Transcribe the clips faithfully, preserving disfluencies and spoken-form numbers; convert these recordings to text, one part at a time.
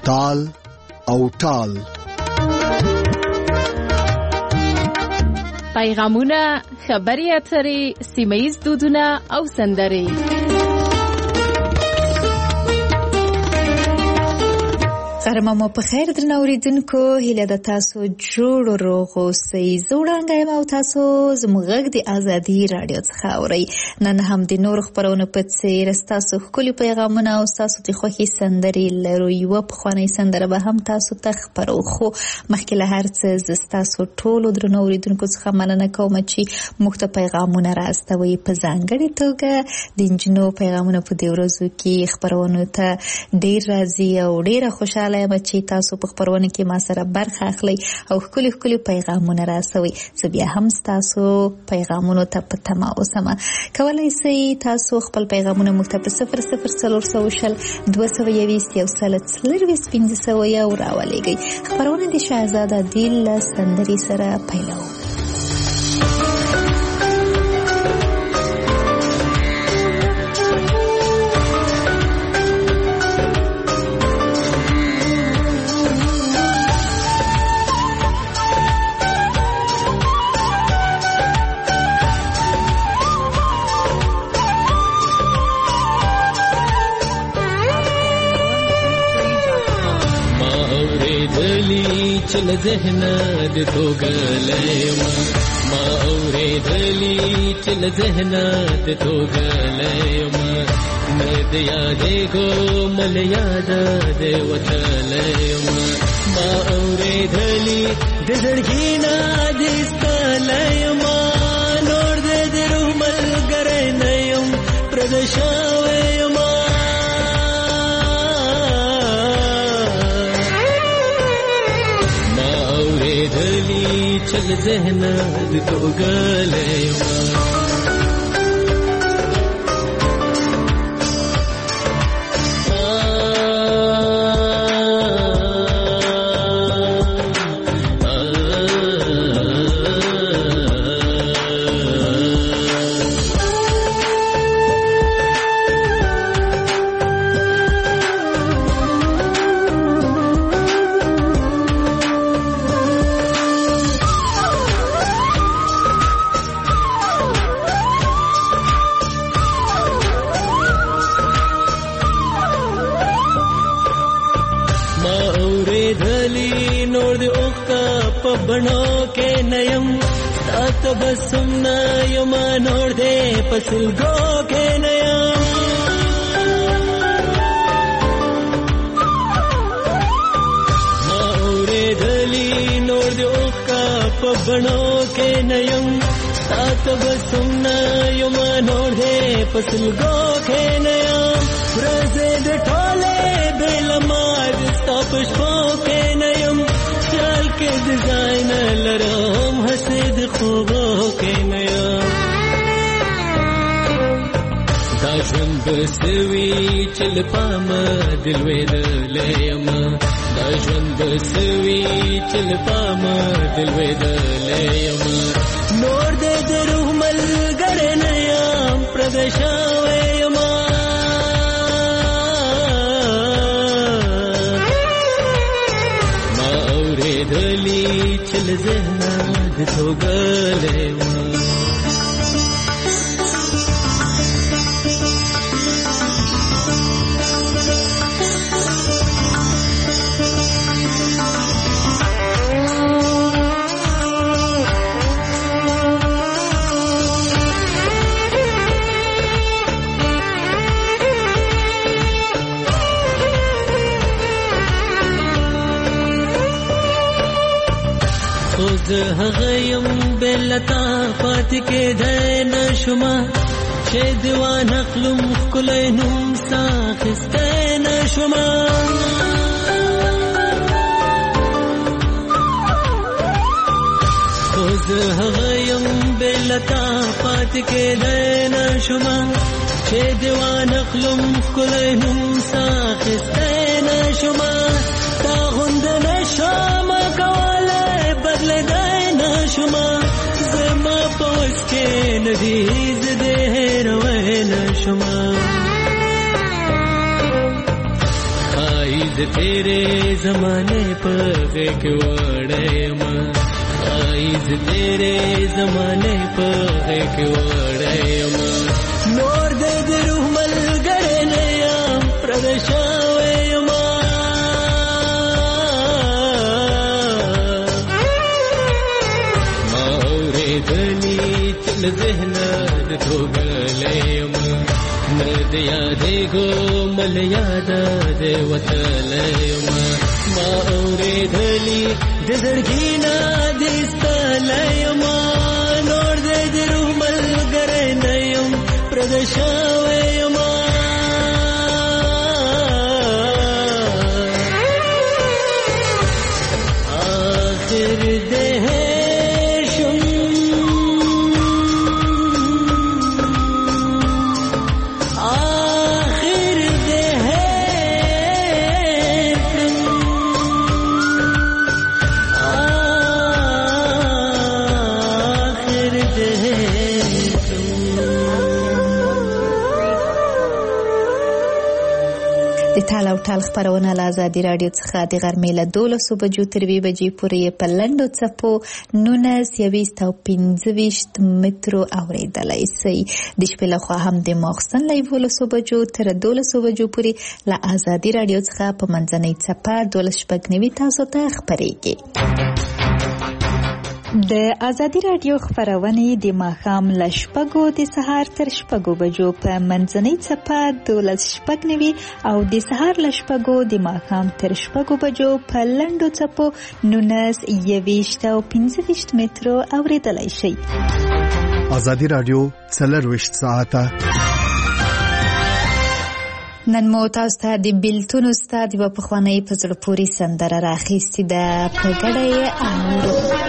تال او ټال. پیغامونه، خبري اترې، سیمه‌ییز دودونه او سندرې. غرمه مو په خیر درنه اوریدونکو، هیله د تاسو جوړ روغ اوسئ. زه وړانګه یم او تاسو زموږ غږ د ازادي راډیو څخه اورئ. نن هم د نورو خپرونو په څېر ستاسو ښکلي پیغامونه او ستاسو د خوښې سندرې لرو. یوه پخوانۍ سندره به هم تاسو ته خپرو، خو مخکې له هر څه زه ستاسو ټولو درنو اوریدونکو څخه مننه کوم چې موږ ته پیغامونه راستوئ. په ځانګړې توګه د نجونو پیغامونه په دې ورځو کې خپرونو ته ډېر راځي او ډېره خوشحاله یم چې تاسو په خپرونه کې ما سره برخه اخلئ او ښکلي ښکلي پیغامونه راسوئ. زه بیا هم ستاسو پیغامونو ته په تمه اوسم. کولی شئ تاسو خپل پیغامونه موږ ته په صفر صفر څلور سوه شل دوه سوه یویشت یو سل څلرویشت پنځه سوه یو راولېږئ. خپرونه د شهزاده دل له سندرې سره پیلوو. چل ذهن د توګلېما ما اورېدلې چل ذهن د توګلېما مې د یادې کوم له یاد د وتلېما ما اورېدلې د زړګي نه د ستلېما نور دې د روح ملګری نه یم پردشاوېما چل ذهن د توګلېما بڼو کې نیم تاسو بسم نه یم نور دې پسلګو کې نیم مورې دلی نور دې اوکا په بڼو کې نیم تاسو بسم نه یم نور دې پسلګو کې نیم ورځې د ټوله بل مار تاسو شپو کې نیم چل کے ڈیزائن لرم حسد خوبو کے نیا دا ژوند سوي چل پام دل وید لیم دا ژوند سوي چل پام دل وید لیم نور دې درو ملګری نه یم پردشاویم دلی چل ذهن د توګلېما هغه يم بلتا پات کې دین شما چې دیوان خپلم کله نوم ساخستین شما خوز هغه يم بلتا پات کې دین شما چې دیوان خپلم کله نوم ساخستین شما تا غوند نشم کوله بدل دینا شما زما پوس کې ندی زده روان شما خای तेरे जमाने पर एक वड़यमा आईज तेरे जमाने पर एक वड़यमा नोर दे दिरुमल गरे नया प्रदशावयमा माऊरे धनी चल जहना धोगलयमा नद यादे गो मल यादा देवतलयमा माऊरे धनी दजड़गीना दिस्तलयमा नोर दे दिरुमल गरे नयम प्रदशावयमा आखिर देह ټال او ټال خبرونه له ازادي راډیو څخه د غرمې له دولسو بجو تر یوې بجې پورې په لنډو څپو نولس یویشت او پنځه ویشت مترو اورېدلی شئ. د شپې لخوا هم د ماخوستن له یولسو بجو تر دولسو بجو پورې له ازادي راډیو څخه په منځنۍ څپه دولس شپږ نوي تاسو ته خپرېږي. د ازادي راډیو خبرونه د ماښام له شپږو د سهار تر شپږو بجو په منځنۍ څپه دولس شپږ نوي او د سهار له شپږو د ماښام تر شپږو بجو په لنډو څپو نولس یویشت او پنځه ویشت مترو اورېدلی شئ. ازادي راډیو څلرویشت ساعته نن مو تاسو ته د بیلتون استاد یوه پخوانۍ په زړه پورې سندره راخیستې ده، په ګډه یې اورو.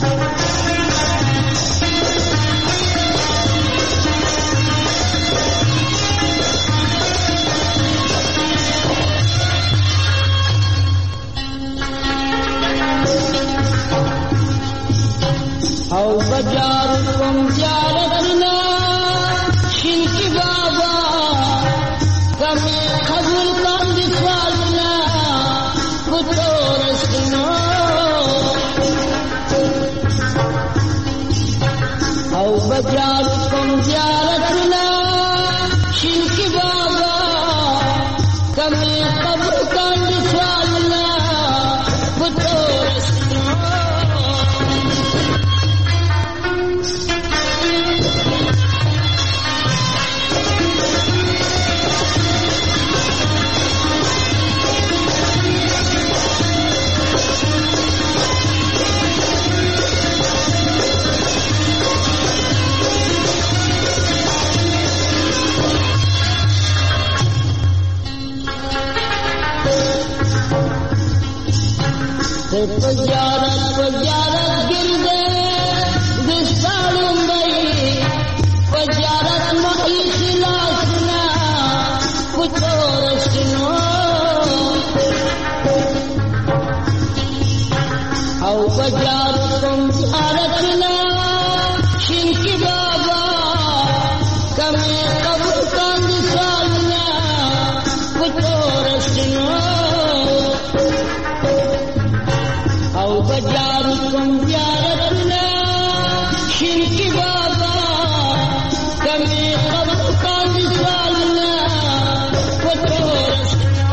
او بجار کم زیارتنا شنکی بابا کمی قبول کم دفالنا کتورستنا او بجار کم زیارتنا شنکی بابا کمی قبول کم دفالنا کتورستنا Pajarat pajarat girde disalum bayi pajarat mahi khilafna kutorasno au pajarat pajaratna shinki baba kame qabul kan disalna kutorasno او بجار کم زیارتنا شرکی بابا کمی قبل کان سالنا وطورسنا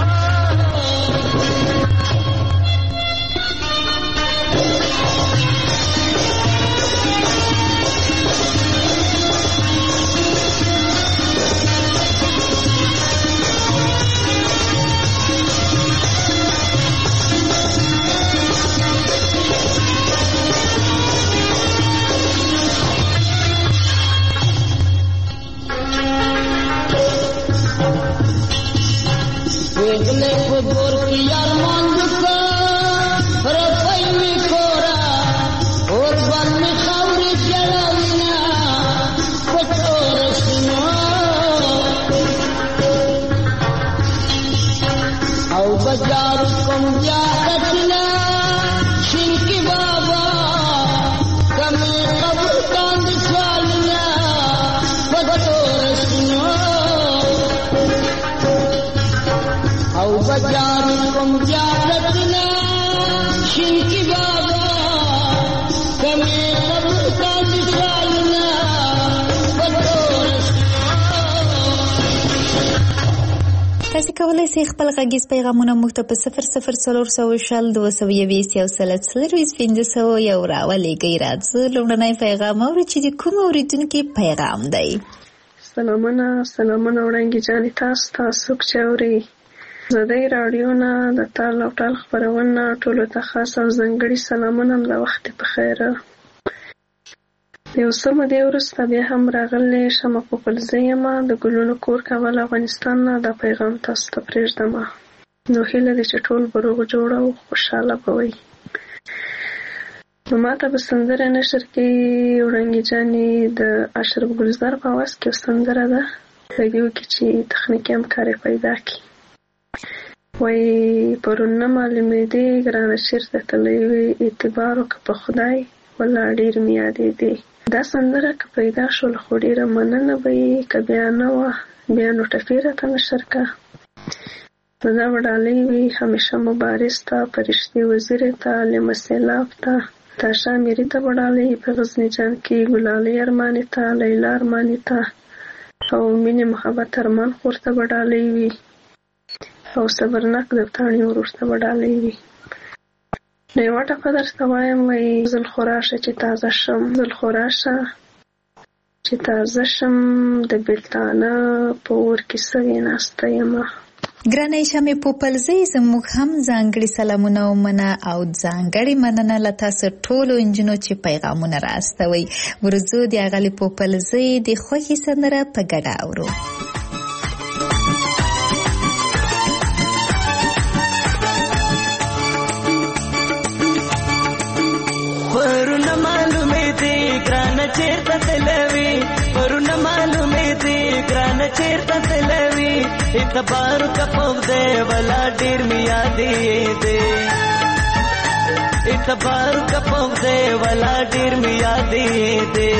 Wegle kubur kiyar manduka Rapai mikora Urban mikhawri jarawina Kutorasina Au bajarukum jahatna Shinki baba Kami kabulkan diswalina Kutorasina au بجار کوم زیادتنا شینکی بابا کمه قبر کا مثالنا تاسو کولای شئ خپل غږیز پیغامونه موږ ته په صفر صفر څلور سوه شل دوه سوه یویشت یو سل څلرویشت پنځه سوه یو راولېږئ. راځه لومړنی پیغام اورو چې د کوم اورېدونکي پیغام دی. سلامونه سلامونه وړاندې جانې تاسو تاسو چې اورئ ازادۍ راډیو نه د تال او ټال خپرونه ټولو ته خاص او ځانګړي سلامونه د وخت په خیر. یو څه مودې وروسته بیا هم راغلی شمه پوپلزی یم د ګلونو کور کابل افغانستان نه. دا پیغام تاسو ته پرېږدم. نو هیله ده چې ټول به روغ جوړه او خوشحاله به وئ. نو ما ته به سندره نشر کې وړانګې جانې د اشرف ګلزار په اواز کې یو سندره ده په دې کې چې تخنیکي همکار پیدا کړي. وایي پرون نه معلومېدې ګرانه چېرته تللی وې اعتبار وکړه په خدای والله ډېر مې یادېدې. دا سندره که پیدا شول خو ډېره مننه به یې که بیا نه وه بیا نو ټپې راته نشر کړه. نو دا به ډالۍ وي همیشه مبارز ته فرشتې وزیرې ته لمه سیلاب ته تاشا میري ته به ډالۍ په غزني جان کې ګلالۍ ارمانې ته لیلا ارمانې ته او مینې محبت ارمان خور ته به ډالۍ وي او صبرناک دفتاڼي ورور ته به ډالۍ وي. نو یوه ټپه درته وایم وایي زل خو راشه چې تازه شم زل خو راشه چې تازه شم د بېلتانه په اور کې سوې ناسته یمه. ګرانې شمې پوپلزۍ زموږ هم ځانګړي سلامونه ومنه او ځانګړې مننه له تاسو ټولو انجونو چې پیغامونه راستوئ. ورځو د اغلې پوپلزۍ د خوښې سندره په ګډه اورو. پرونه معلومې دي ګرانه چېرته تلوي پرونه معلومې دي ګرانه چېرته تلوي اعتبار کا پوده ولا ډېر مې یادېدې اعتبار کا پوده ولا ډېر مې یادېدې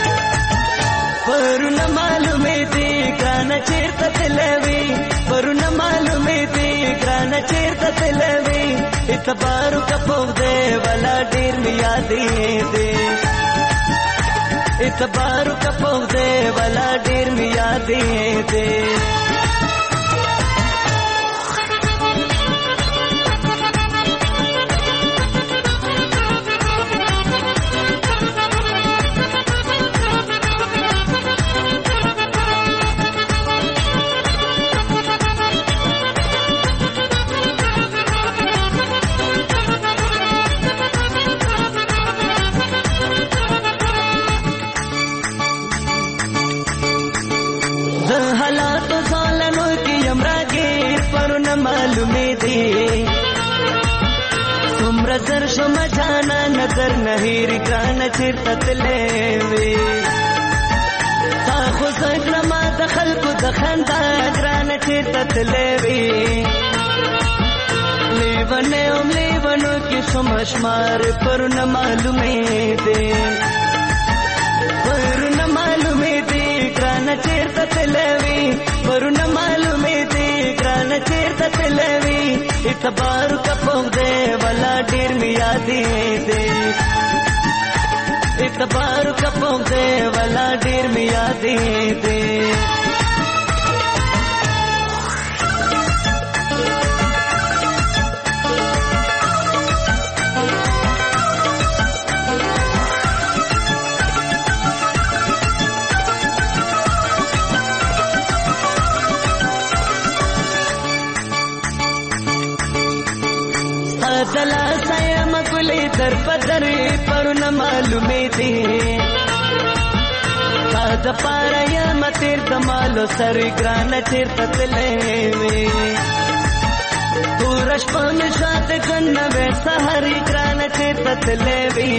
پرونه معلومې دي ګرانه چېرته تلوي پرونه معلومې دي ګرانه چېرته تلوي اعتبار کا پوده ولا ډېر مې یادېدې اعتبار کا پوده ولا ډېر مې یادېدې. نظر شم جانا نظر نهیر ګران چیرته تلې وې تا خو څنګه ما د خلکو د خندا ګران چیرته تلې وې لیونه اوم لیونو کې سم شمار پر نه معلومې دي پر نه معلومې دي ګران چیرته تلې وې پر نه معلومې دي ګران چیرته تلې وې اعتبار کا پوده ولا ډېر مې یادېدې اعتبار کا پوده ولا ډېر مې یادېدې. دلا سایا مګلې در بدر پرونه معلومې دي تا د پاره یا متر د مالو سر ګران چیرته تلې وې پورش پم شات کنه وې سحر ګران چیرته تلې وې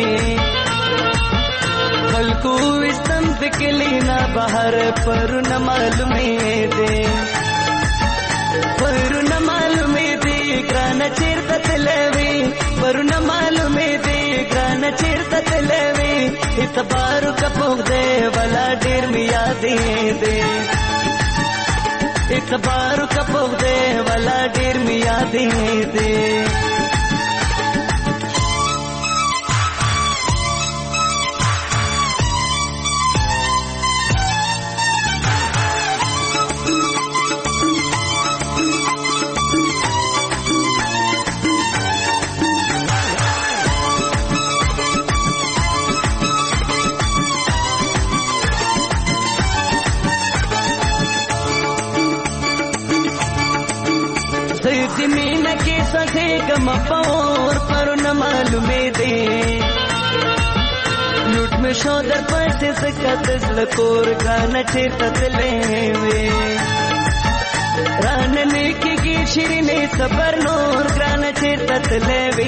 خلکو استم فکلینا بهر پرونه معلومې دي پرونه معلومې دي ګران چیرته تلې وې پرونه معلومې دي ګران چیرته تلې وې اعتبار کا پوده ولا ډېر مې یادېدې اعتبارو کا پوخده والا ډیر می یادې دې गम पौर पर न मालूमे दे लूट में शोदर पसे सकत लकोर गाना चेतत लेवे रानने की की शिरने सबर नूर गाना चेतत लेवे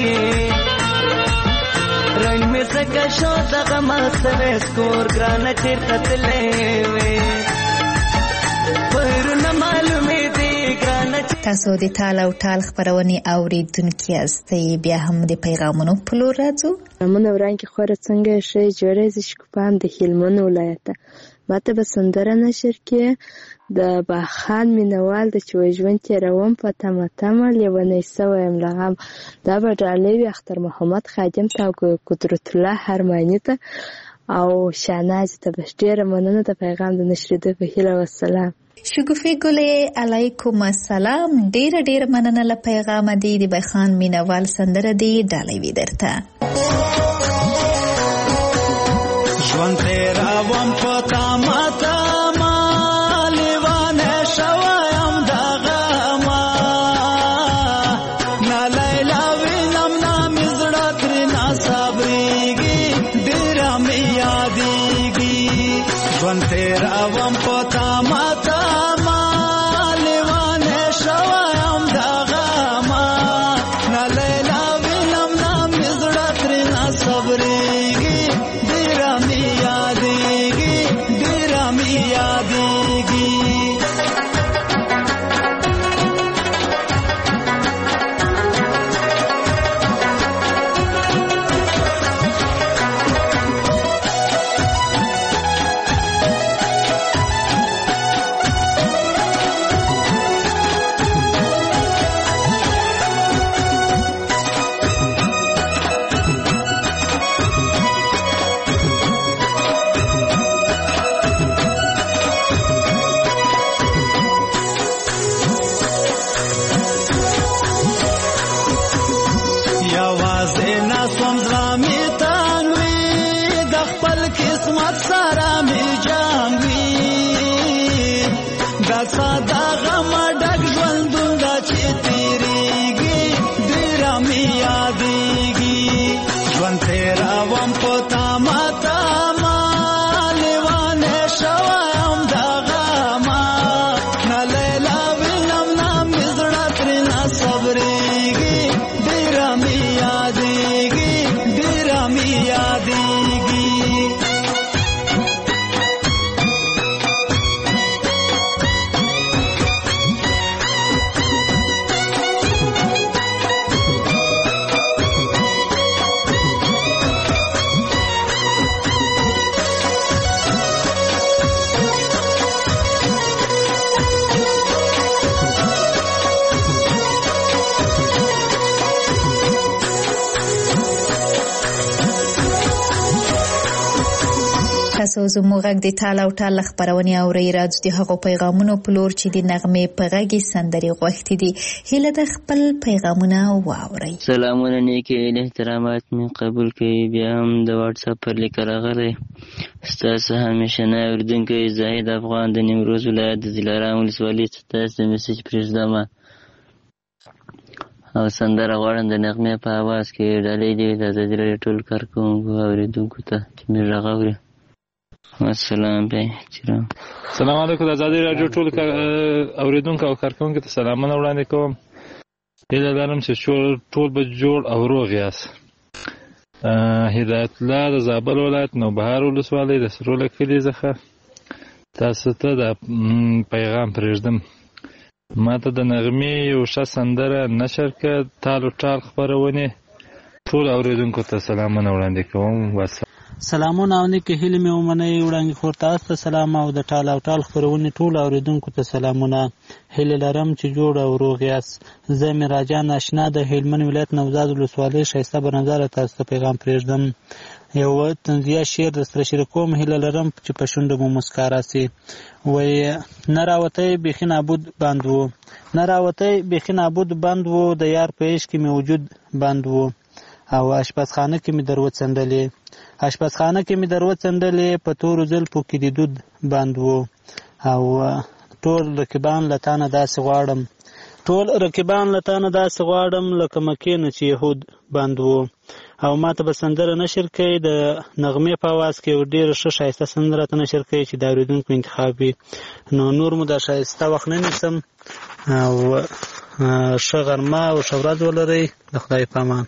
रंग में सका शोदा गम सवे स्कोर गाना चेतत लेवे पर न मालूमे दे تاسو د تال او ټال خبرونې اوریدونکي یاستئ. بیا هم د پیغامونو په لور راځو. پیغامونه وړاندې خوره څنګه ښه جوړې زه شکوپان د هلمند ولایته ماته به سندره نشر کې د باخان مینوال د چې ژوند تېروم په تمه تمه لیونی سوی یم لغم دا به ډالۍ وي اختر محمد خادم ته او قدرت الله هرماني ته او شاهنازي ته به ډېره مننه د پیغام د نشرېدو په هیله. والسلام. شګوفې ګلې علیکم السلام. ډېره ډېره مننه له پیغامه دی. د بیخان مینوال سندره دی ډالۍ وي درته. ژوند تېروم په تمه تمه لیونی شویم د غمه نه لیلا وینم نه مې زړه ترېنه صبرېږي ډېره مې یادېږي ژوند تېروم په تمه تاسو زموږ غږ د تال او ټال خبرونه اورئ. راځو د هغو پیغامونو په لور چې د نغمې په غږ سندرې غوښتي دي. هیله د خپل پیغامونه واورئ. سلامونه نیکې احترامات مې قبول کړئ. بیا هم د واتس اپ پر لیک راغلی ستاسو همیشنی اورېدونکی زاهد افغان د نیمروز ولایت د دلارام ولسوالۍ څخه تاسو ته میسج پرېږدم او سندره غواړم د نغمې په اواز کې ډالۍ دي د ازادي راډیو ټول کارکوونکو اورېدونکو ته چې مې غږ اوري. السلام علیکم. سلام علیکم. د ازادي راډیو ټول اوریدونکو او کارکوونکو ته سلامونه وړاندې کوم. هیله لرم چې ټول به جوړ او روغ یاست. هدایت الله د زابل ولایت نوبهار ولسوالۍ د سروله کلي څخه تاسو ته د پیغام پرېږدم. ما ته د نغمې یو ښه سندره نشر کړه. تال او ټال خپرونې ټول اوریدونکو ته سلامونه وړاندې کوم. سلامونه او نیکې هیلې مې ومنئ. وړانګې خور تاسو ته سلام او د ټال او ټال خپرونې ټولو اورېدونکو ته سلامونه. هیلې لرم چې جوړ او روغ یاست. زه میراجان اشنا د هلمند ولایت نوزاد ولسوالۍ ښایسته برنځاره تاسو ته پیغام پرېږدم. یو طنزیه شعر درسره شریکوم. هیله لرم چې په شونډو مو مسکا راسي. وایي نه راوتی بیخي نابود بند و، نه راوتی بیخي نابود بند و، د یار په عشق کې مې وجود بند و، او اشپزخانه کې مې در وڅنډلې، اشپزخانه کې مې در وڅنډلې، په تورو زلفو کې د دود بند و، او ټول رقیبان له تانه داسې غواړم، ټول رقیبان له تانه داسې غواړم لکه مکې نه چې یهود بند و. او ما ته به سندره نشر کوي د نغمې په اواز کې یو ډېره ښه ښایسته سندره ته نشر کوي چې د اورېدونکو انتخاب وي. نو نور مو دا ښایسته وخت نه نیسم او ښه غرمه او ښه ورځ ولرئ. د خدای په امان.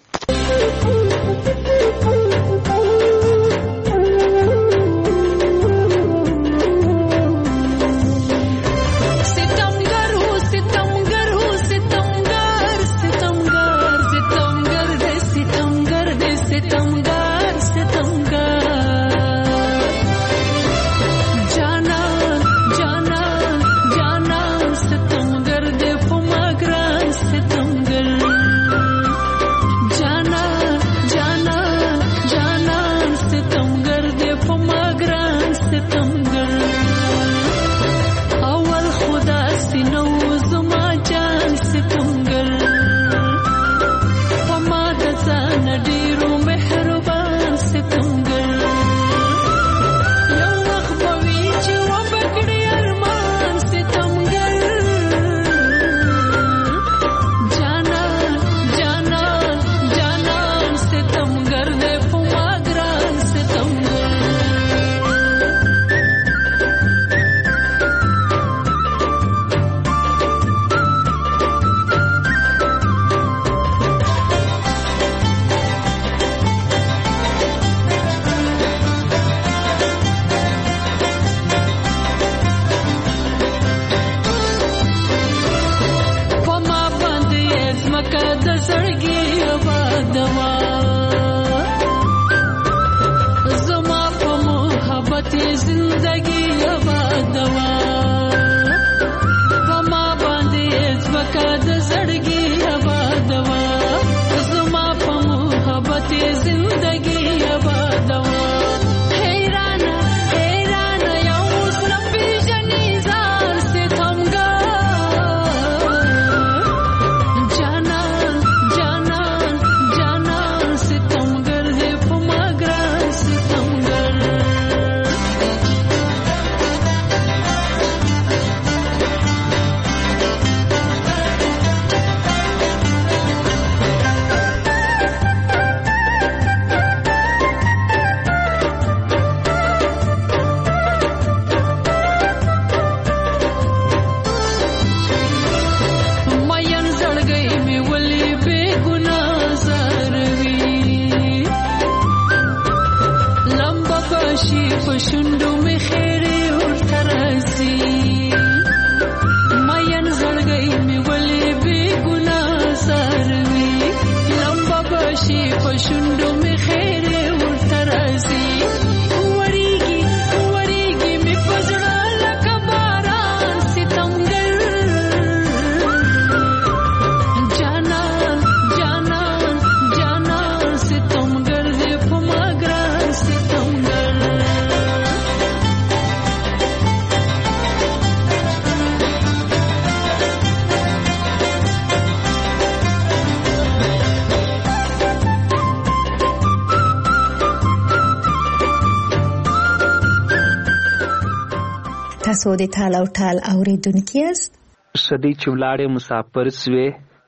تاسو د ټال او ټال اورېدونکي یاست. شدی چې ولاړې مسافر سوې،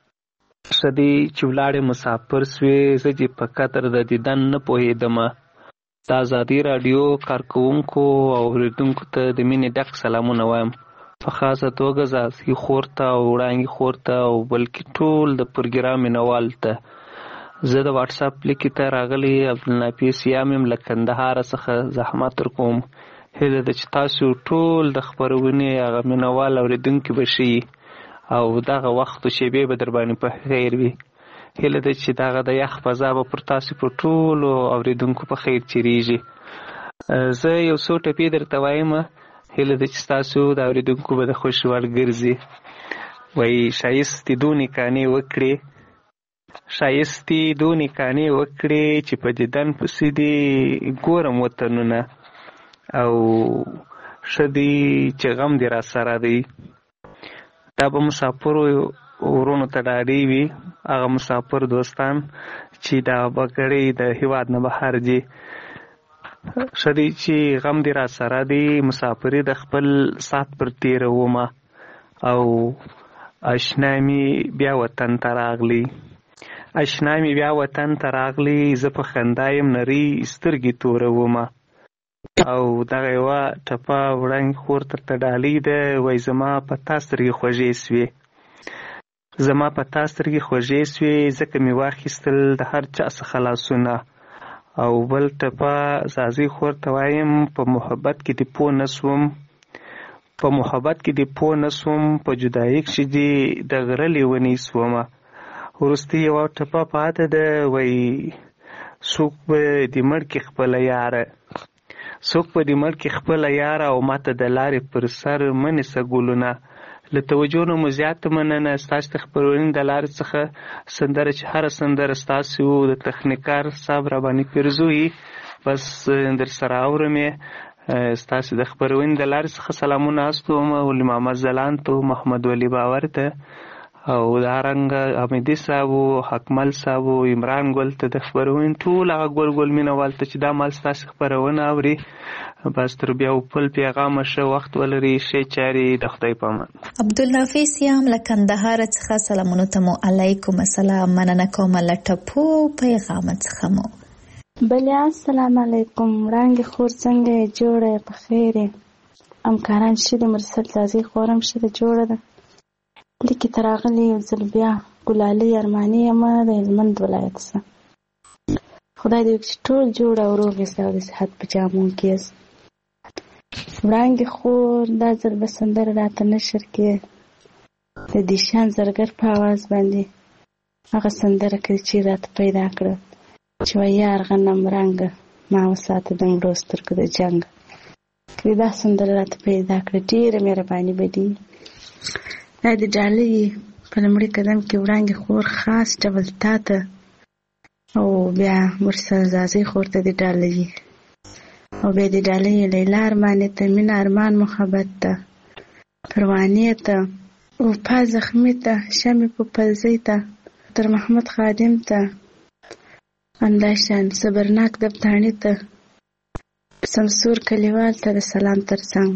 شدی چې ولاړې مسافر سوې، زه چې په قدر د دیدن نه پوهېدم. د ازادي راډیو کارکوونکو او اورېدونکو ته د مینې ډک سلامونه وایم. په خاصه توګه زاسي خور ته او وړانګې خور ته او بلکې ټول د پروګرام مینوال ته. زه د واټس اپ لیکې ته راغلی عبدالنافي سیام یم له کندهاره څخه زحمت ورکوم. هیله ده چې تاسو ټول د خپرونې هغه مینوال اورېدونکي به شئ او دغه وخت و شیبې به در باندې په خیر وي. هیله ده چې دغه د یخ فضا به پر تاسو په ټولو اورېدونکو په خیر چیرېږي. زه یو څو ټپې درته وایم، هیله ده چې ستاسو د اورېدونکو به د خوښې وړ ګرځي. وایي ښایستې دونې کانې وکړې، ښایستې دونې کانې وکړې چې په دیدن پسې دې ګورم وطنونه، او ښه دی چې غم دې را سره دی. دا به مسافرو ورونو ته ډاډې وي، هغه مسافر دوستان چې دا بګړۍ د هېواد نه بهر دي. ښه دی چې غم دې را سره دی، مسافري د خپل سات پر تېرومه، او اشنا مې بیا وطن ته راغلی، اشنا مې بیا وطن ته راغلی، زه په خندا یم نرۍ سترګې تورومه. او دغه یوه ټپه وړاندې خور ته ته ډالۍ ده. وایي زما په تا سترګې خوږې سوې، زما په تا سترګې خوږې سوې، ځکه مې واخیستل د هر چا څخه لاسونه. او بل ټپه زازۍ خور ته وایم، په محبت کې دې پوه نه سوم، په محبت کې دې پوه نه سوم، په جدایي کښې دې د غره لیونۍ سومه. وروستۍ یوه ټپه پاته ده. وایي څوک به دې مړ کړي خپله یاره، څوک به دې مړ کړي خپله یاره، او ماته د لارې پر سر مه نیسه ګلونه. له توجه نه مو زیاته مننه. ستاسو د خپرونې د لارې څخه سندره چې هره سندره ستاسو د تخنیکار صاحب راباندې پیرزوي، بس در سره اورم یې. ستاسو د خپرونې د لارې څخه سلامونه استوم ولي محمد ځلاند ته، محمد ولی باور ته، او دارنګه حمیدي صاحب و، حکمل صاحب و، عمران ګل ته، د خپرونې ټول هغه ګل ګل مینه وال ته چې دا مال ستاسو خپرونه اوري. بس تر بیا بل پیغامه ښه وخت ولري، ښې چارې، د خدای په امان. عبدالنافع سیام له کندهار څخه سلامونو ته مو علیکم السلام، مننه کوم له ټپو پیغام څخه مو. بله السلام علیکم، وړانګې خور څنګه یې؟ جوړه یې په خیر یې؟ همکاران ښه دي؟ مرسل زازۍ خور هم ښه ده، جوړه ده. لیکې ته راغلې یو ځل بیا، ګلالۍ ارماني یم د هلمند ولایت څخه. خدای دې وکړي چې ټول جوړ او روغ یاست او د صحت په جامو کې یاست. وړانګې خور دا ځل به سندره راته نشر کړې د دیشان زرګر په اواز باندې، هغه سندره کړې چې راته پیدا کړه چې وایي یار غنم رنګه ما وساته د مړو سترګو د جنګ. کړې دا سندره راته پیدا کړه، ډېره مهرباني به دي. دا د ډالۍ په لومړي قدم کې وړانګې خور خاص ډول تا ته، او بیا مرسل زازۍ خور ته د ډالۍ، او بیا د ډالۍ لیلا ارماني ته، مینه ارمان محبت ته، پروانې ته، وفا زخمي ته، شمې په پلزۍ ته، تر محمد خادم ته، همداشان صبرناک دبتاڼي ته، سمسور کلیوال ته د سلام ترڅنګ.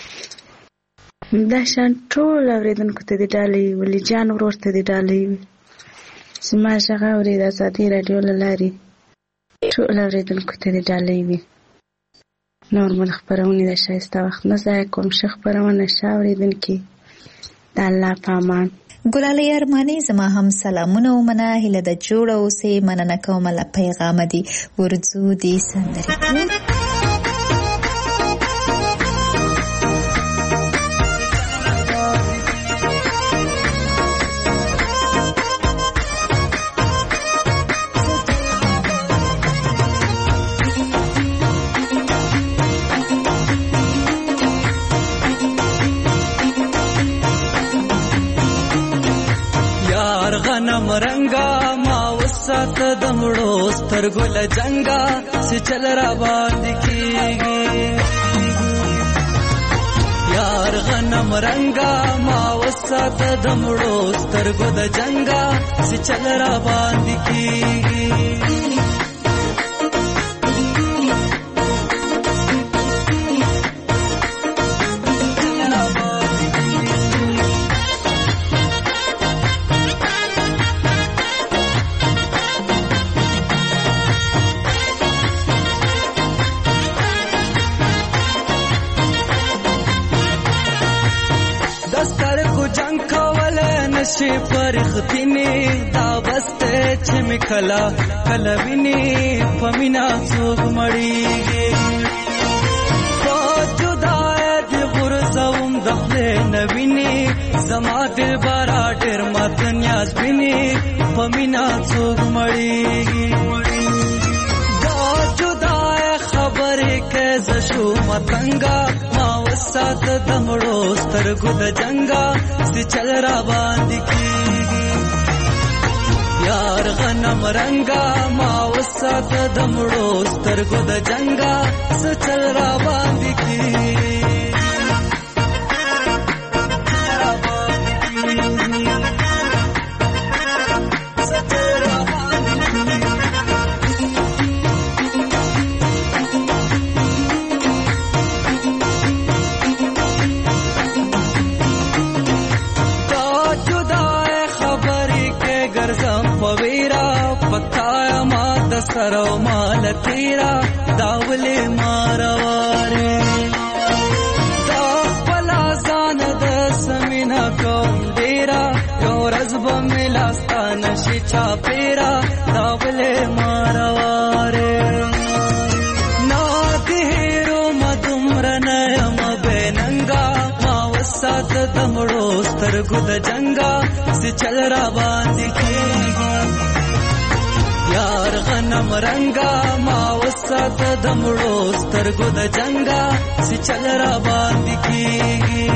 همداشان ټول اورېدونکو ته د ډالۍ، ولی جان ورور ته د ډالۍ وي. زما غږ اوري د ازادۍ راډیو له لارې ټول اورېدونکو ته د ډالۍ وي. نور مو د خپرونې د ښایسته وخت نه ضایع کوم. ښه خپرونه، ښه اورېدونکي، د الله په امان. ګلالۍ ارماني زما هم سلامونه ومنه، هیله د جوړه اوسې، مننه کومه له پیغامه دي. ورځو دې سندرې رنگا ما وسات دمړو سترګو له جنگا چې چل را باندې کیږي. یار غنم رنگا ما وسات دمړو سترګو د جنگا چې چل را باندې کیږي. شي پرختینی دا بسته چې مکلا کلا ویني پمینا څوک مړیږي. په جدای دی غرزوم دخله نویني زما دل بارا ډېر مات نیاز ویني پمینا څوک مړیږي. دا جدای خبرې کې دمړو سترګو د جنگا سی چل را باندې کیږي یار غنم رنگا ما وسات دمړو سترګو د جنگا سی چل را باندې کیږي سرو مال تیرا داولې مارواره دا پلا ځان د سمینا کوم ډیرا یو رزب ملاستان شي چا پیرا داولې مارواره نا دیرو مدمر نیم بیننګا ما وسات دمړو سترګو د جنگا سی چل را باندې کیږي یار غنم رنگا ما وسات دمړو سترګو د جنگا سی چل را باندې کیږي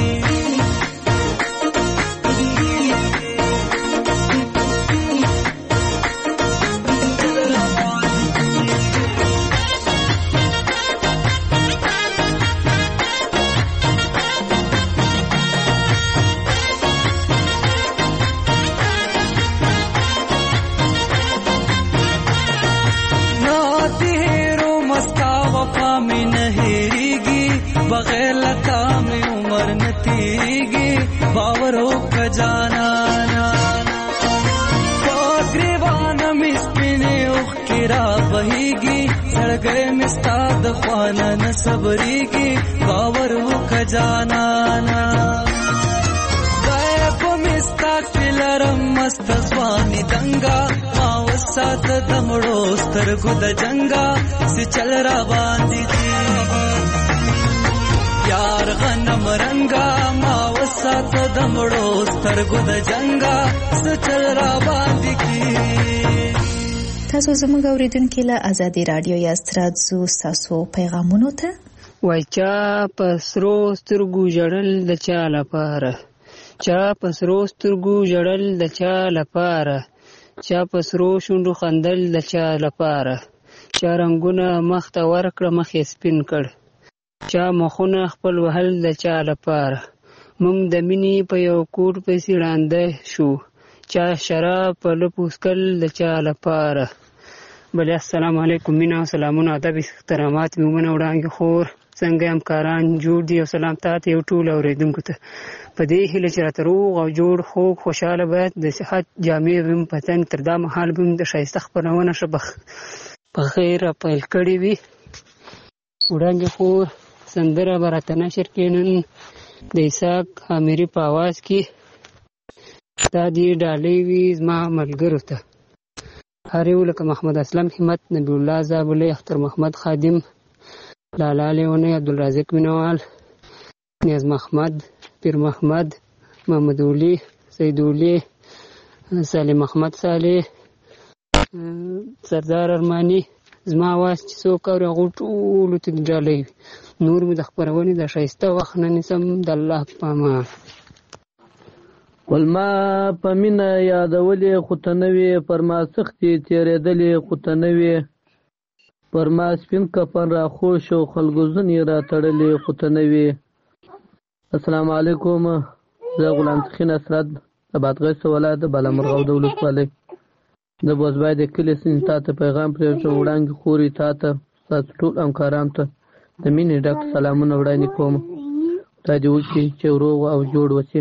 بغیر لتا میں عمر نتیگی باورو کا جانانا گریوانا مسپنے اخ کرا بہیگی سڑگئے مستاد خوانا نصبریگی باورو کا جانانا غیب مستاق پلرم مستزوانی دنگا ما وسات دمڑو سترگو د جنگا سی چل را باندی دی یار غنم رنگا ما وسات دمړو سترګو د جنگا سچل را باندې کی تاسو زموږ اوریدونکو له ازادي رادیو یاست راځو تاسو پیغامونو ته وای چا پسرو سترګو جړل د چا لپاره چا پسرو سترګو جړل د چا لپاره چا پسرو شونډو خندل د چا لپاره چا رنگونه مخ ته ورکړه مخې سپین کړ چا مخونه خپل وهل د چا لپاره مونږ د مینې په یو کوټ پسې ړانده شو چا شراب په لپو څکل د چا لپاره بلې السلام علیکم مینا او سلامونه ادب احترامات مومنه وړاندې خور څنګه همکاران جوړ دي او سلام تاسو یو ټول اوریدونکو ته په دې هیله چې راته روغ او جوړ خو خوشاله باید د صحت جامع ویم پتن تر دا مهال بم د شایسته خبرونه شبخ په خیر پیل کړی وي وړاندې خور سندره براته نشر کینن د اسحاق اميري په आवाज کې تا دې ډالۍ وي زما ملګرو ته هر یو لکه محمد اسلم همت نبی الله زابلې اختر محمد خادم لالا لیونی عبدالرازق مینوال نیاز محمد پیر محمد محمد اولی سید اولی سالم محمد صالح سردار ارمانی زما واس چې څوک اوري هغه ټولو ته ډالۍ نور مې د خپرونې د ښایسته وخت نه نیسم د الله په امان ولما په مینه یادولې خو ته نه وې پر ما سختې تېرېدلې خو ته نه وې پر ما سپین کفن راخوش او خلکو ځینې راتړلې خو ته نه وې السلام علیکم زه غلام سخین اسرد د بادغیس ولایت بالامرغه د ولسوالۍ د بوزبای د کلي سین تا ته پیغام پرېږدم وړاندې خوري تا ته ستاسو ټول همکارانو ته د مینې ډک سلامونه وړاندې کوم خدای دې وکړي چې روغ او جوړ وشي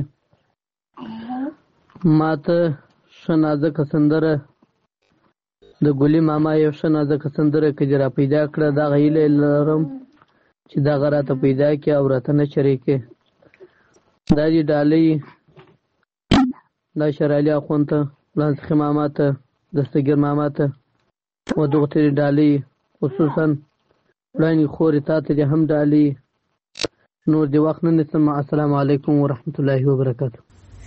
ما ته ښه نازکه سندره د ګلي ماما یو ښه نازکه سندره که دې را پیدا کړه دغه هیله لرم چې دغه راته پیدا کړي او راته نشر یې کړي دا دې ډالۍ دا شرعلي اخوند ته لانسخي ماما ته دستګیر ماما ته و دغه ته ډالۍ خصوصا وړاندې خورې تا ته دې هم ډالۍ نور دې وخت نه نیسم السلام علیکم ورحمت الله وبرکاته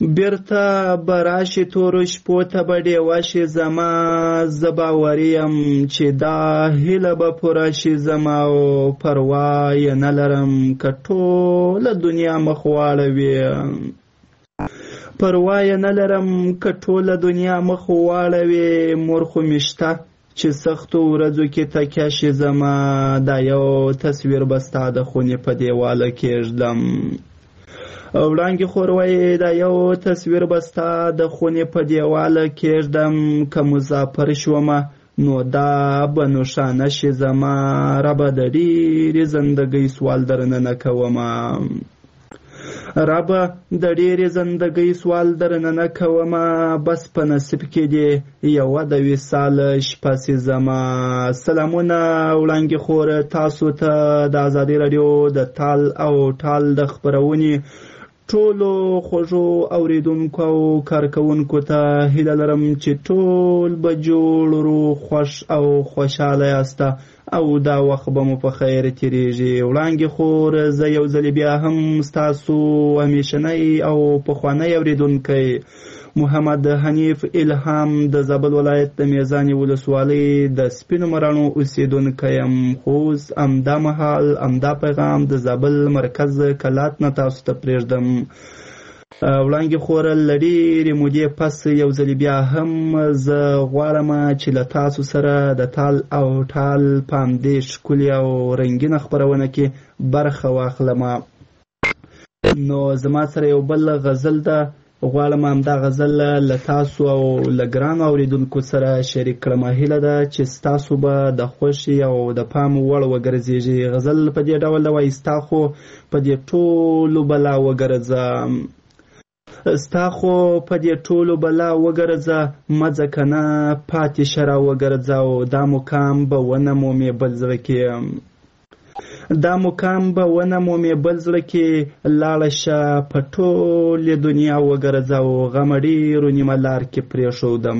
بیرته به راشي تورو شپو ته به ډیوه شي زما، زه باوري یم چې دا هیله به پوره شي زما، او پروا یې نه لرم که ټوله دنیا مخ واړوي، پروا یې نه لرم که ټوله دنیا مخ واړوي، مور خو مې شته چې سختو ورځو کې تکیه شي زما، دا یو تصویر به ستا د خونې په دیواله کېږدم. وړانګې خور وایي دا یو تصویر به ستا د خونې په دیواله کېږدم، که مسافر شومه نو دا به نښانه شي زما، ربه د ډېرې زندګۍ سوال درنه نه کومه، ربه د ډېرې زندګۍ سوال درنه نه کومه، بس په نصیب کې دې یوه د وصال شپه سي زما. سلامونه وړانګې خور، تاسو ته د ازادي راډیو د تال او ټال د خپرونې ټولو خوږو اوریدونکو او کارکوونکو ته هیله لرم چې ټول به جوړ روغ خوښ او خوشحاله یاسته او دا وخت به مو په خیر تیریږي. وړانګې خور، زه یو ځلې بیا هم ستاسو همیشنی او پخوانی اوریدونکی محمد حنیف الهام د زابل ولایت د میزانې ولسوالۍ د سپینو مراڼو اوسیدونکی یم، خو اوس همدا مهال همدا پیغام د زابل مرکز کلات نه تاسو ته پرېږدم. وړانګې خور، له ډېرې مودې پس یو ځلې بیا هم زه غواړم چې له تاسو سره د تال او ټال په همدې ښکلې او رنګینه خپرونه کې برخه واخلم. نو زما سره یو بل غزل ده، غواړم همدا غزل له تاسو او له ګرانو اورېدونکو سره شریک کړم. هیله ده چې ستاسو به د خوښې او د پام وړ وګرځېږي. غزل په دې ډول ده، وایي ستا خو په دې ټولو بلا وګرځه، ستا خو په دې ټولو بلا وګرځه، مځه که نه پاتې شه را وګرځه، او دا مقام به ونه مومې بل زړه کې، دا مقام به ونه مومې بل زړه کې، لاړه شه په ټولې دنیا وګرځه، او غمه ډېرو نیمه لار کې پرېښودم،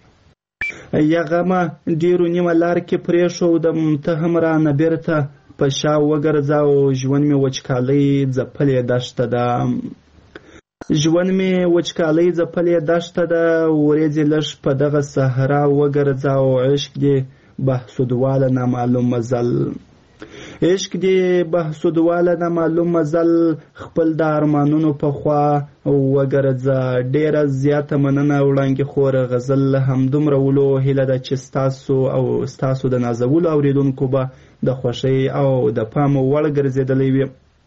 یا غمه ډېرو نیمه لار کې پرېښودم، ته هم رانه بېرته په شا وګرځه، او ژوند مې وچکالۍ ځپلې دښته ده، ژوند مې وچکالۍ ځپلې دښته ده، ورېځې لږ په دغه صحرا وګرځه، او عشق دې بهسودواله نامعلوم مزل، عشق دې بهسودواله نامعلوم مزل، خپل د ارمانونو په خوا وګرځه. ډېره زیاته مننه وړانګې خور، غزل همدومره ولو. هیله ده چې ستاسو او ستاسو د نازولو اوریدونکو به د خوښۍ او د پام وړ ګرځېدلی وي.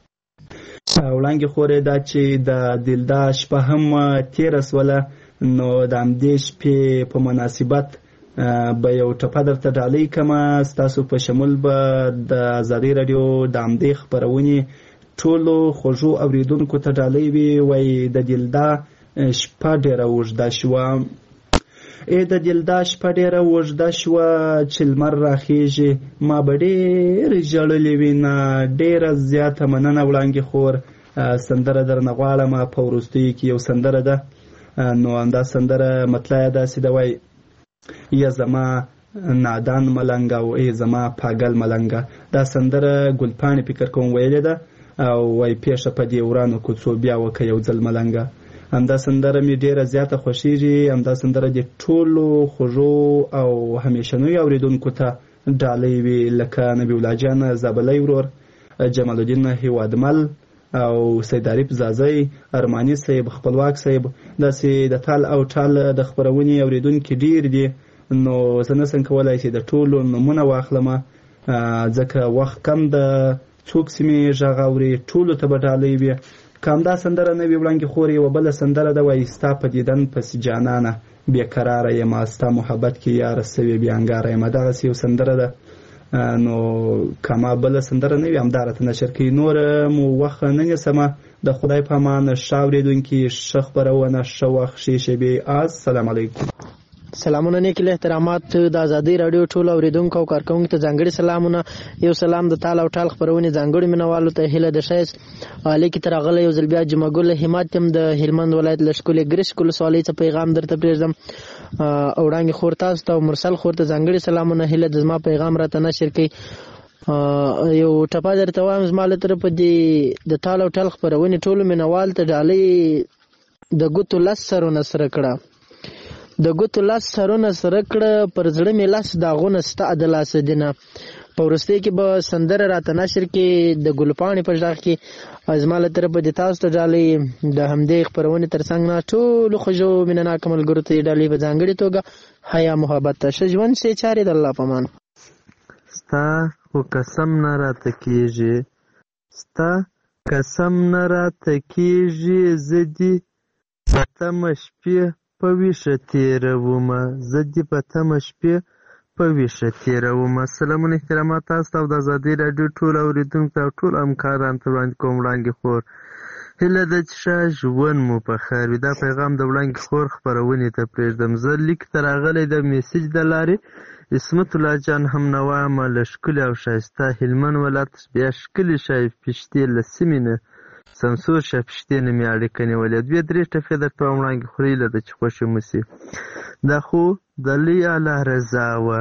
وړانګې خورې، دا چې د دلدا شپه هم تېره سوله، نو د همدې شپې په مناسبت به یو ټپه درته ډالۍ کړمه. ستاسو په شمول به د ازادي راډیو د همدې خپرونې ټولو خوږو اوریدونکو ته ډالۍ وي. وایي د دلدا شپه ډېره اوږده شوه، ای د دلدا شپه ډېره اوږده شوه، چې لمر راخیږي ما به ډېرې ژړلې وینه. ډېره زیاته مننه وړانګې خور. سندره درنه غواړم په وروستیو کې یو سندره ده، نو همدا سندره مطلع یې داسې ده، وایي یا زما نادان ملنګه او ای زما پاگل ملنګه. دا سندره ګلپاڼې فکر کوم ویلې ده، او وایي پیښه په دې ورانو کوڅو بیا وکه یو ځل ملنګه. همدا سندره مې ډېره زیاته خوښیږي. همدا سندره د ټولو خوږو او همیشنیو اوریدونکو ته ډالۍ وي، لکه نبی الله جان زابلی ورور، جمال الدین هیوادمل او سید عارف زازی، ارماني صاحب، خپلواک صاحب، داسې د تال او ټال د خپرونې اوریدونکي ډېر دي. نو زه نسم کولی چې د ټولو نومونه واخلمه، ځکه وخت کم ده، څوک چې مې غږ اوري ټولو ته به ډالۍ وي. که همدا سندره نه وي وړانګې خور، یوه بله سندره ده، وایي ستا په دیدن پسې جانانه بېقراره یم، ستا محبت کې یاره سوې بېانګاره یم. دغسې یو سندره ده. نو که ما بله سندره نه وي همدا راته نشر کوي. نور مو وخت نه نیسمه. د خدای په امان. ښه اورېدونکي، ښه خپرونه، ښه وخت، ښې شېبې. السلام علیکم. سلامونه، نیک احترامات د ازادي راډیو ټول اوریدونکو او کارکونکو ته ځانګړي سلامونه. یو سلام د تال او ټال خپرونې ځانګړي مینوالو ته هیله د ښایست عالی کې تر راغلی یو ځل بیا جمعه ګل همت هم د هلمند ولایت له ښکلې ګرشک ولسوالۍ څخه پیغام درته پرېږدم. وړانګې خور تاسو ته او مرسل خور ته ځانګړي سلامونه. هیله د زما پیغام راته نشر کوي. یو ټپه درته وایم، زما له طرفه د تال او ټال خپرونې ټولو مینوال ته ډالۍ د ګوتو لس سرونه سره کړه د ګوتو لس سرونه سره کړه پر زړه مې لس داغونه ستا د لاسه دینه. په وروستۍ کې به سندره راته نشر کې د ګلپاڼې په غږ کې زما له طرفه د تاسو ته ډالۍ د همدې خپرونې تر څنګ نه ټولو خوږو مینهناکو ملګرو ته د ډالۍ په ځانګړې توګه حیا محبت ته ښه ژوند ښې چارې د الله په امان. ستا خو قسم نه راته کېږي ستا قسم نه راته کېږي زه دې په تمه شپې په ویښه تېرومه زه دې په تمه شپې په ویښه تېرومه. سلامونه احترامات تاسو ته او د ازادۍ راډیو ټول اورېدونکو او ټول همکارانو ته وړاندې کوم وړاندې خور هیله ده چې ښه ژوند مو په خیر وي. دا پیغام د وړاندې خور خپرونې ته پرېږدم. زه لیک ته راغلی د میسج د لارې عصمت الله جان هم نوا یم له ښکلي او ښایسته هلمند ولایت بیا ښکلي شایپشتې له سیمې نه سمسور شایپشتې نه مې اړیکه نیولې. دوې درې ټپې درته وایم وړاندې خور هیله ده چې خوښې مو شي. دا خو د لوی الله رضا وه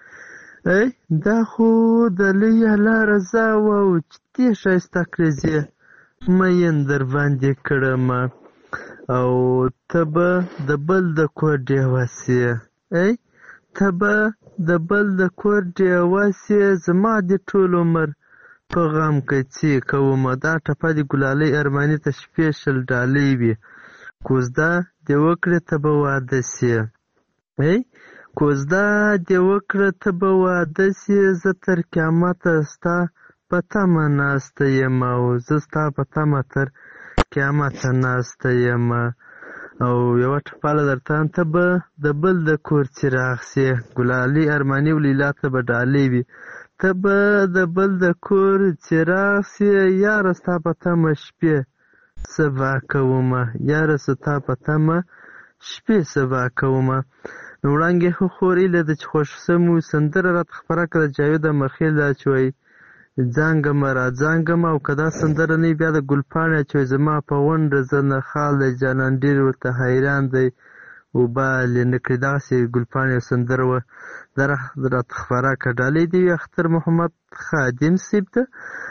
ای دا خو د لوی الله رضا وه او چې دې ښایسته کړزې مین در باندې کړمه او ته به د بل د کور ډېوه سې ای ته به د بل د کور ډېوه سې زما دې ټول عمر په غم کڅې کومه. دا ټپه د ګلالۍ ارماني ته سپېشل ډالۍ وي. کوزده دې وکړې ته به واده سې ای کوزده دې وکړه ته به واده سې زه تر قیامته ستا په تمه ناسته یم او زه ستا په تمه تر قیامته ناسته یم. او یوه ټپاله درته ته به د بل د کور څراغ سې ګلالۍ ارماني او لیلا ته به ډالۍ وي. ته به د بل د کور څراغ سې یاره ستا په تمه شپې سبا کومه یاره ستا په تمه شپې سبا کومه. نو وړانګې خو خور هیله ده چې خوښ سم وو. سندره راته خپره کړه جاوید مخیل دا چې وایي ځانګمه را ځانګمه او که دا سندره نه وي بیا د ګلپاڼې چې وایي زما په غونډه زه نه خال دی جانان ډېر ورته حیران دی وبالې نه کړي دغسې ګلپاڼې یو سندره وه دا راته خپره کړه. ډالۍ دې وي اختر محمد خادم صیب ته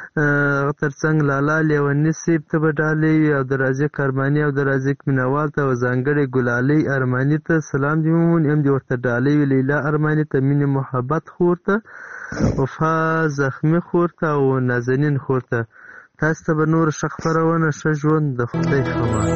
تر څنګ لالا لیوني صیب ته به ډالۍ وي او د رازق ارماني او د رازق مینوال ته او ځانګړې ګلالۍ ارماني ته سلام دې ومومي هم دې ورته ډالۍ وي. لیلا ارماني ته مینې محبت خور ته وفا زخمي خور ته او نازنین خور ته تاسو ته به نور ښه خپرونه ښه ژوند د خدای خبر.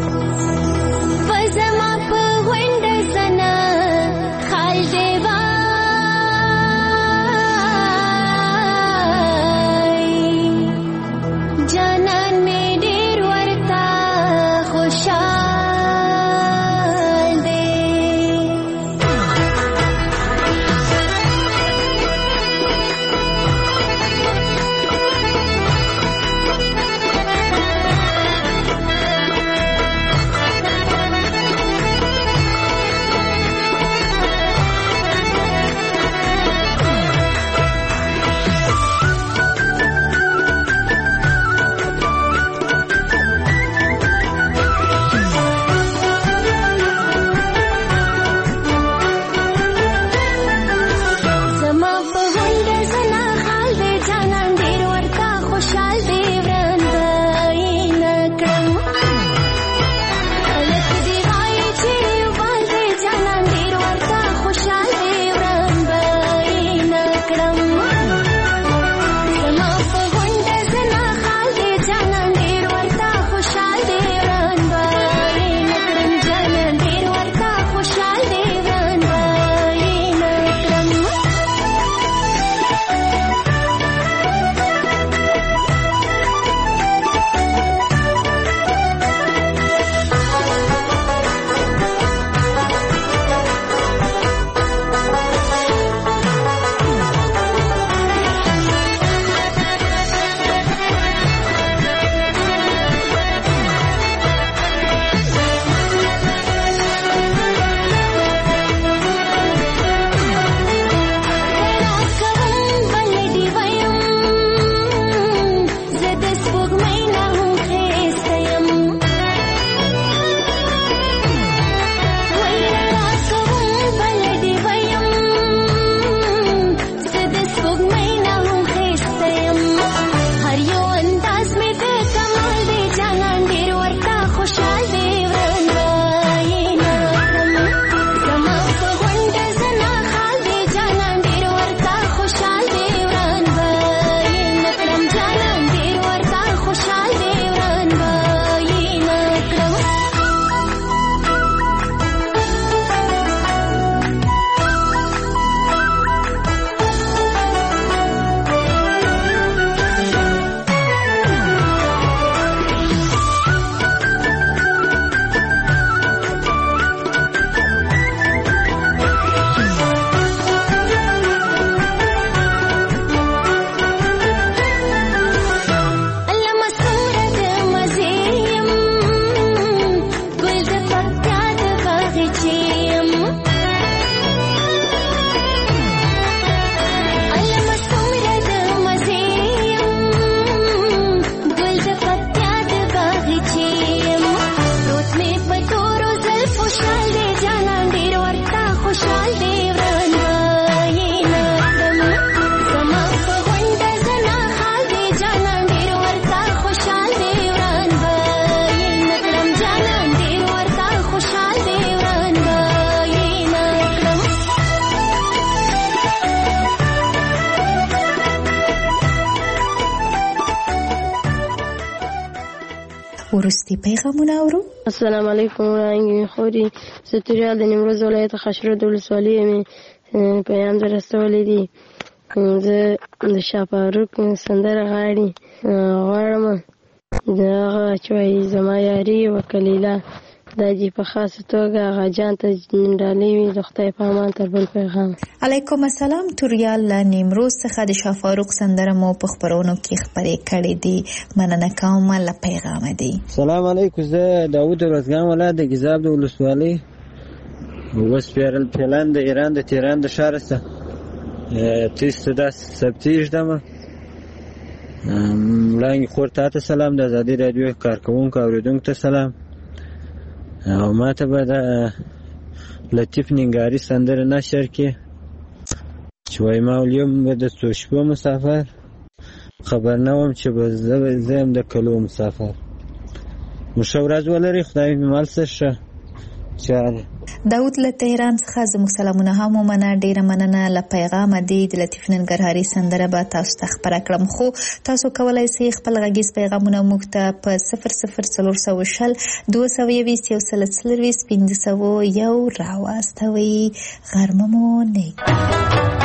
وروستي پیغامونه اورو. السلام علیکم وړاندې خوري ستوریال د نیمروز ولایت خشرود ولسوالۍ مې پیغام درستولی دی. زه د شاه فاروق سندره غاړي غواړم د هغه چې وایي زما یاري وکلیله دا دې په خاصه توګه هغه جان ته ډالۍ وي د خدای په امان تر بل پیغام. علیکم السلام. توریال له نیمروز څخه د شاه فاروق سندره مو په خپرونو کې خپرې کړې دي. مننه کوم له پیغام دی. سلام علیکم. زه داود ورزګان ولایت د ګیزاب د ولسوالۍ وسپیرل پلان د ایران د تهران د ښار څخه تیس دا سبتیج دمه وړاندې خور ته ته سلام. د ازادي رادیو کارکوونکو اوریدونکو ته سلام. او ما ته به د لطیف ننګاري سندره نشر کې چې وایي ما اليوم به د څو شپو مسافر خبر نه وم چې به زه یم د کلو مسافر. مو ښه ورځ ولرئ. خدای مې مال څه ښه چاره. داود له تهران څخه زموږ سلامونه هم ومنه. ډیره مننه له پیغامه دی. د لطیف ننګرهاري سندره به تاسو ته خپره کړم، خو تاسو کولی سئ خپل غږیز پیغامونه موږ ته په صفر صفر څلور سوه شل دوه سوه یویشت یو سل څلرویشت پنځه سوه یو راواستوئ. غرمه مو نیک.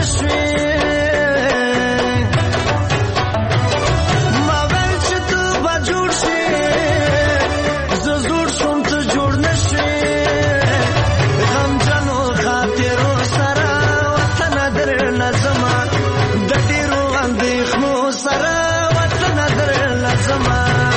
نشوي ما ویل چې ته به جوړ شي زه زوړ شوم ته جوړ نشوي غمجنو خاطرو سره وطن درنه زما د ډېرو اندېښنو سره وطن درنه زما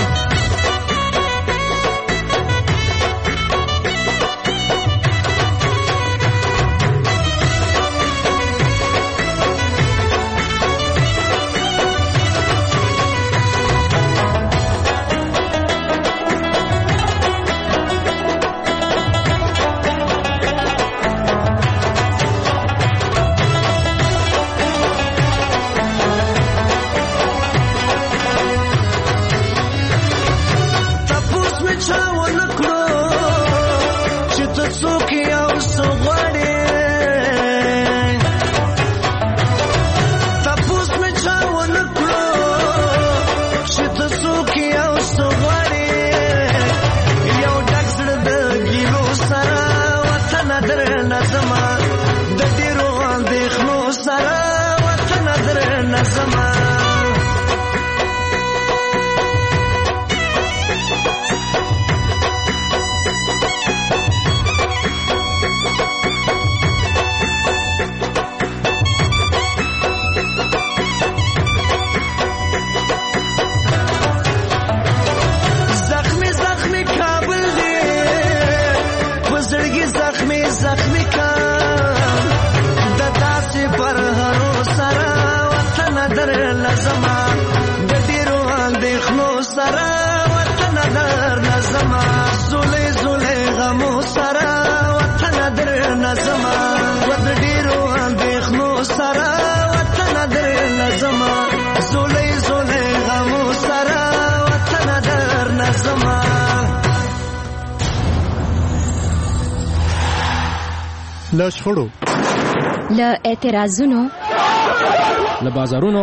له شخړو، له اعتراضونو، له بازارونو،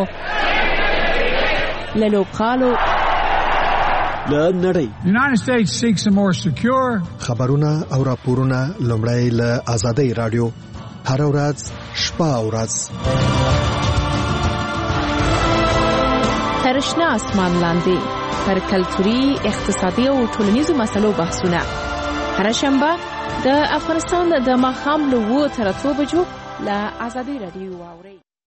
له لوبغالو، له نړۍ. United States seeks a more secure. خبرونه او راپورونه لومړی له آزادۍ رادیو هر ورځ شپه او ورځ تر شنه اسمان لاندې پر کلتوري، اقتصادي او ټولنیزو مسلو بحثونه هر شنبه د افغانستان د ماښام له اوه تر اتو بجو له آزادۍ رادیو واورئ.